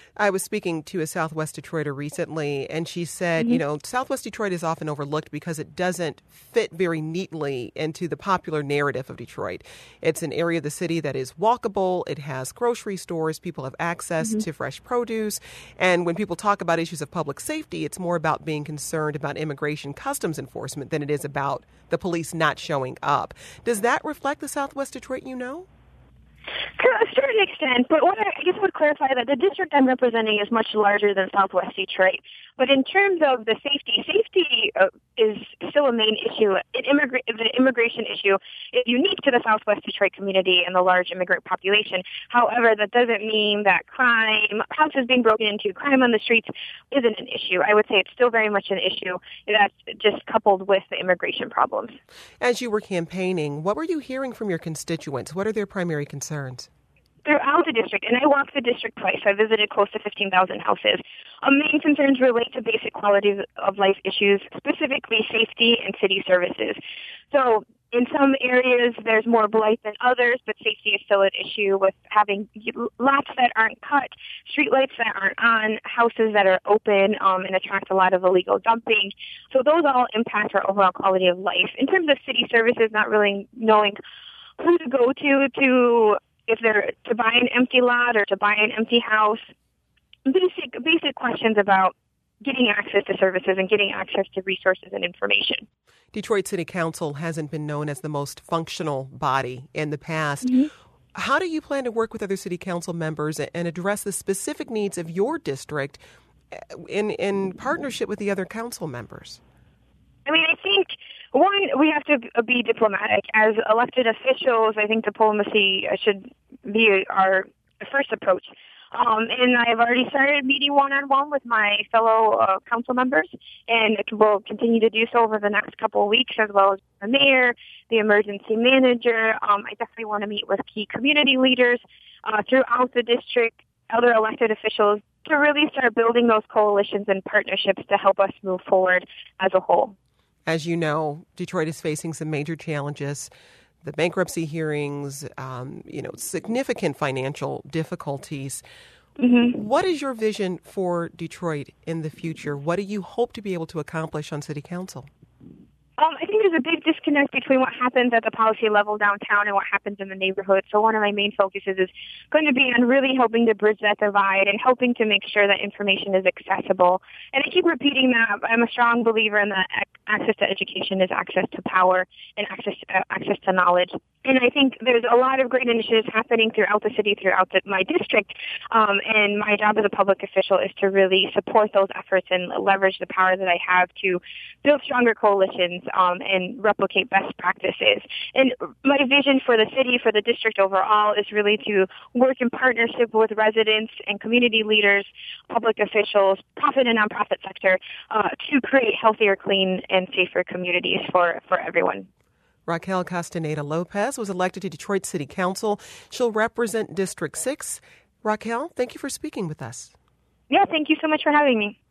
I was speaking to a Southwest Detroiter recently, and she said, Southwest Detroit is often overlooked because it doesn't fit very neatly into the popular narrative of Detroit. It's an area of the city that is walkable. It has grocery stores. People have access to fresh produce. And when people talk about issues of public safety, it's more about being concerned about immigration customs enforcement than it is about the police not showing up. Does that reflect the Southwest Detroit you know? To a certain extent, but what I guess would clarify that the district I'm representing is much larger than Southwest Detroit. But in terms of the safety is still a main issue. The immigration issue is unique to the Southwest Detroit community and the large immigrant population. However, that doesn't mean that crime, houses being broken into, crime on the streets isn't an issue. I would say it's still very much an issue that's just coupled with the immigration problems. As you were campaigning, what were you hearing from your constituents? What are their primary concerns? Throughout the district, and I walked the district twice. I visited close to 15,000 houses. Main concerns relate to basic quality of life issues, specifically safety and city services. So in some areas, there's more blight than others, but safety is still an issue with having lots that aren't cut, streetlights that aren't on, houses that are open and attract a lot of illegal dumping. So those all impact our overall quality of life. In terms of city services, not really knowing who to go to if they're to buy an empty lot or to buy an empty house. Basic questions about getting access to services and getting access to resources and information. Detroit City Council hasn't been known as the most functional body in the past. How do you plan to work with other city council members and address the specific needs of your district in partnership with the other council members? I mean, I think, one, we have to be diplomatic. As elected officials, I think diplomacy should be our first approach. And I've already started meeting one-on-one with my fellow council members, and will continue to do so over the next couple of weeks, as well as the mayor, the emergency manager. I definitely want to meet with key community leaders throughout the district, other elected officials, to really start building those coalitions and partnerships to help us move forward as a whole. As you know, Detroit is facing some major challenges. The bankruptcy hearings, significant financial difficulties. What is your vision for Detroit in the future? What do you hope to be able to accomplish on City Council? I think there's a big disconnect between what happens at the policy level downtown and what happens in the neighborhood. So one of my main focuses is going to be on really helping to bridge that divide and helping to make sure that information is accessible. And I keep repeating that I'm a strong believer in that access to education is access to power and access to knowledge. And I think there's a lot of great initiatives happening throughout the city, my district. And my job as a public official is to really support those efforts and leverage the power that I have to build stronger coalitions and replicate best practices. And my vision for the city, for the district overall, is really to work in partnership with residents and community leaders, public officials, profit and nonprofit sector, to create healthier, clean, and safer communities for everyone. Raquel Castaneda Lopez was elected to Detroit City Council. She'll represent District 6. Raquel, thank you for speaking with us. Yeah, thank you so much for having me.